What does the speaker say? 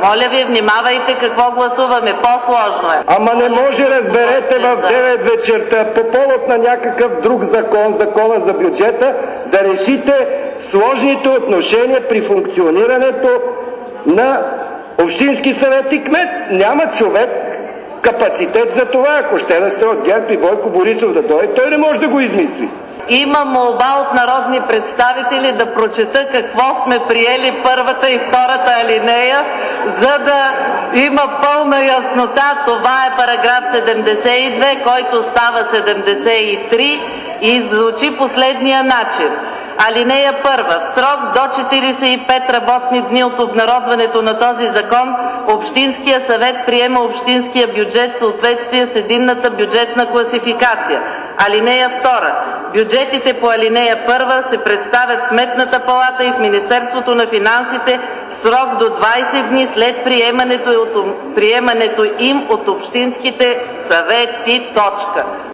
Моля ви, внимавайте какво гласуваме. По-сложно е. Ама не може, разберете, в 9 вечерта по повод на някакъв друг закон, закона за бюджета, да решите сложните отношения при функционирането на общински съвет и кмет. Няма човек капацитет за това. Ако ще да сте от ГЕРБ и Бойко Борисов да дойде, той не може да го измисли. Има молба от народни представители да прочета какво сме приели първата и втората алинея, за да има пълна яснота. Това е параграф 72, който става 73 и звучи последния начин. Алинея 1. В срок до 45 работни дни от обнародването на този закон, Общинския съвет приема общинския бюджет в съответствие с единната бюджетна класификация. Алинея 2. Бюджетите по алинея 1 се представят в Сметната палата и в Министерството на финансите в срок до 20 дни след приемането им от общинските съвети.